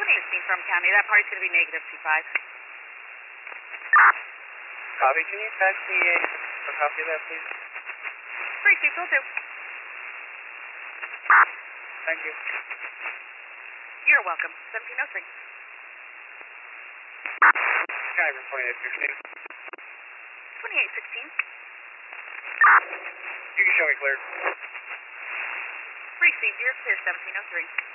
from County. That party's going to be negative 25. Copy. Can you fax me a copy of that, please? Received, will do. Thank you. You're welcome. 1703. Driver 2816. 2816. You can show me clear. Received, you're clear. 1703.